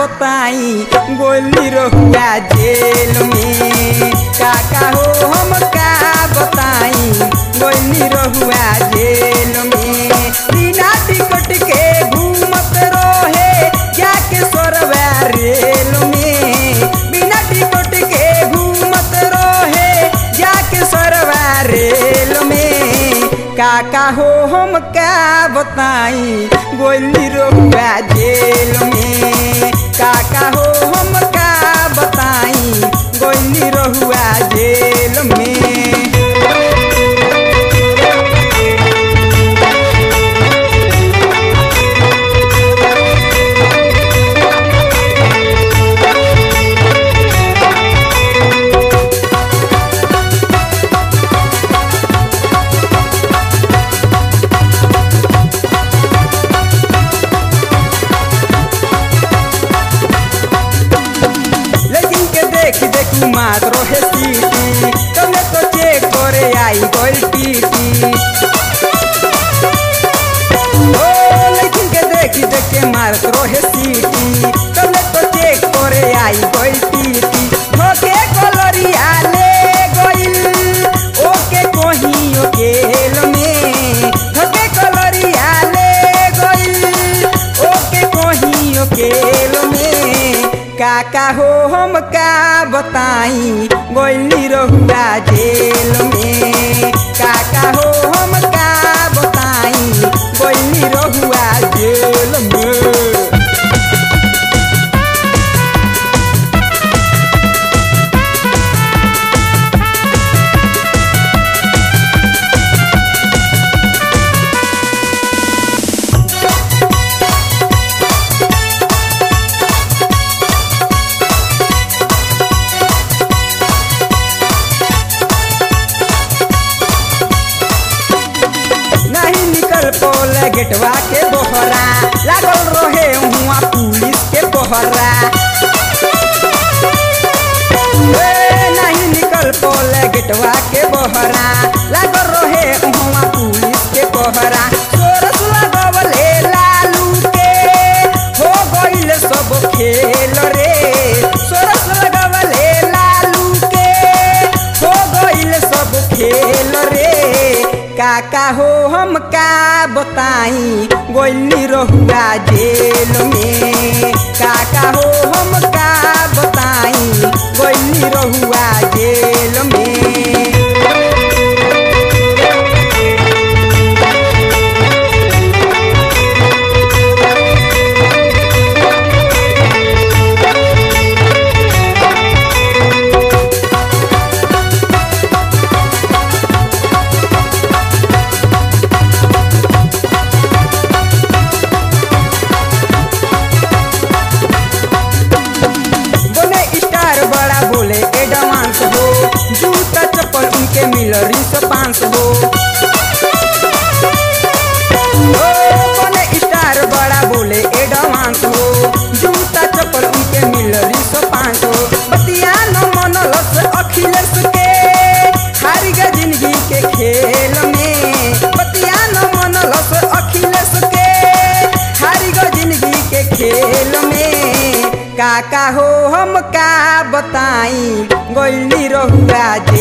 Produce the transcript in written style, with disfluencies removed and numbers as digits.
बताई गोली रहुआ जेल में। काका हो हम का बताई गोली रहुआ जेल में। बिना टिकट के घूमत रहे जाके सोरवा रेल में। बिना टिकट के घूमत रहे जाके सोरवा रेल में। काका हो हम का बताई गोली रहुआ जेल में। काका हो हम का बताई गोली रहुआ जेल में। मात रोहे सीटी तने तो चेक करे आई गोल टीटी। ओ लेकिन के देखी देख के मारत रोहे सीटी तने तो चेक करे आई गोल टीटी। धोके कलरिया ले गोइल ओके कोहियो केल में। धोके कलरिया ले गोइल ओके कोहियो केल में। काका हो हम का बताई गोली रहुआ जेल में। काका हो हम का बताई गोली रहुआ जेल में। गेटवा के बोहरा लागल रहे हुआ पुलिस के बोहरा। नहीं निकल पोले गेटवा के बोहरा लागल रहे हुआ पुलिस के बोहरा। सोरस लगवले लालू के हो गइल सब खेल रे। सोरस लगवले लालू के हो गइल सब खेल रे। काका हो हम का बताई गोली रहुआ जेल में। काका हो हम का बताई गोली रहुआ जेल में। जूता चप्पल उनके मिलरी से 500 हो। बने स्टार बड़ा बोले एडवांस हो। जूता चप्पल उनके मिलरी से 500। बतिया न मनलस अखिलेश के हारी गए जिंदगी के खेल में। बतिया न मनलस अखिलेश के हारी गए जिंदगी के खेल में। काका हो हम का बताई गोली रहुआ